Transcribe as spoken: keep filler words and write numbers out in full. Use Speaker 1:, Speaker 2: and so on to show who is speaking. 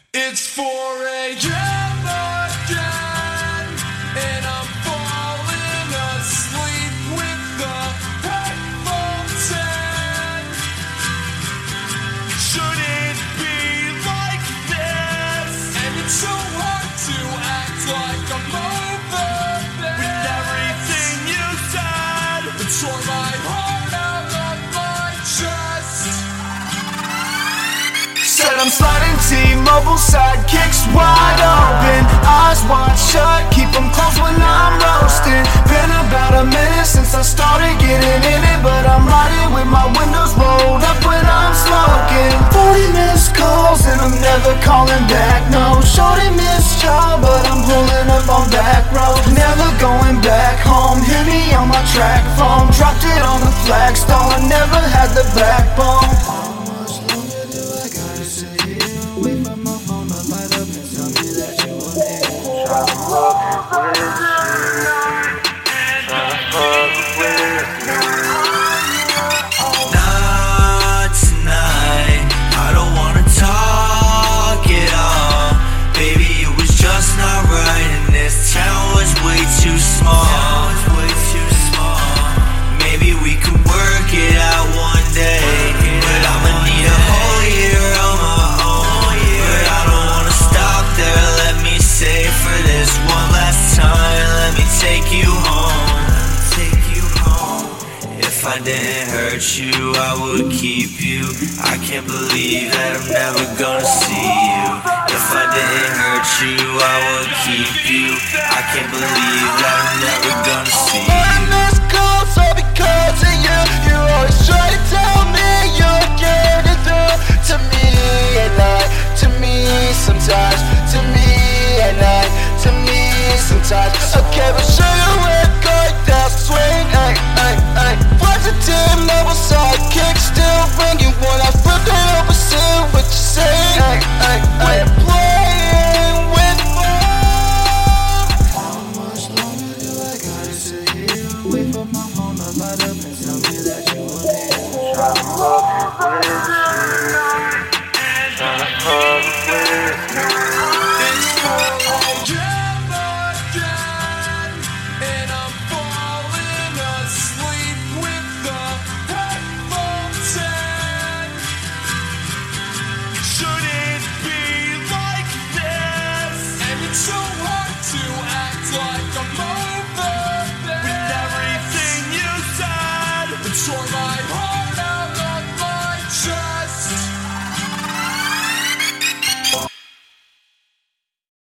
Speaker 1: It's four a m again, and I'm falling asleep with the headphones in. Should it be like this? And it's so hard to act like I'm over this. With everything you said, it tore my heart out of my chest.
Speaker 2: Said I'm sliding T-Mobile sidekicks wide open, eyes wide shut, keep them closed when I'm roasting. Been about a minute since I started getting in it, but I'm riding with my windows rolled up when I'm smoking. Forty missed calls and I'm never calling back, no. Shorty missed y'all, but I'm pulling up on back road. Never going back home, hit me on my track phone. Dropped it on the flagstone, I never had the backbone.
Speaker 3: Not tonight, I don't wanna talk at all. Baby, it was just not right, and this town was way too small. Maybe we could work it out one day, but I'ma need a whole year on my own. But I don't wanna stop there, let me say for this one last time, let me take you home. If I didn't hurt you, I would keep you. I can't believe that I'm never gonna see you. If I didn't hurt you, I would keep you. I can't believe that I'm never gonna see you.